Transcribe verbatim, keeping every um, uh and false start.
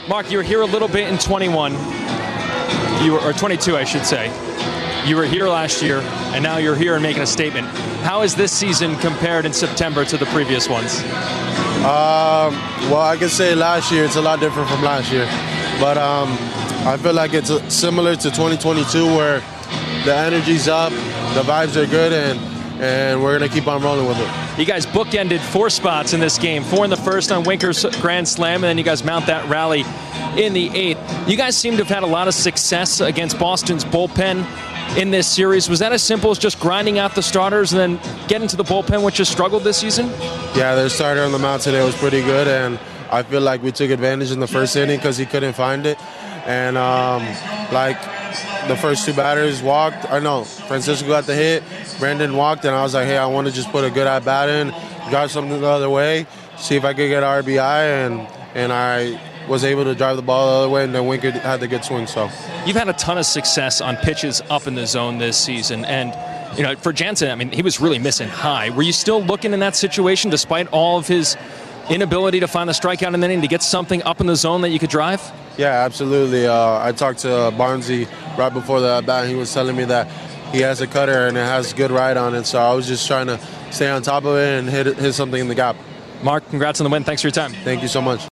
Mark, you were here a little bit in twenty-one, you were, or twenty-two, I should say. You were here last year, and now you're here and making a statement. How is this season compared in September to the previous ones? Um, well, I can say last year it's a lot different from last year, but um, I feel like it's similar to twenty twenty-two, where the energy's up, the vibes are good, and and we're gonna keep on rolling with it. You guys bookended four spots in this game, four in the first on Winker's Grand Slam, and then you guys mount that rally in the eighth. You guys seem to have had a lot of success against Boston's bullpen in this series. Was that as simple as just grinding out the starters and then getting to the bullpen, which has struggled this season? Yeah, their starter on the mound today was pretty good, and I feel like we took advantage in the first inning because he couldn't find it. And um, like the first two batters walked. I know Francisco got the hit, Brandon walked, and I was like, hey, I want to just put a good at bat in, drive something the other way, see if I could get R B I, and and I was able to drive the ball the other way, and then Winker had the good swing. So you've had a ton of success on pitches up in the zone this season, and you know, for Jansen, I mean, he was really missing high. Were you still looking in that situation, despite all of his inability to find the strikeout in the inning, to get something up in the zone that you could drive? Yeah, absolutely. Uh, I talked to Barnsey right before the at bat. He was telling me that he has a cutter and it has good ride on it. So I was just trying to stay on top of it and hit hit something in the gap. Mark, congrats on the win. Thanks for your time. Thank you so much.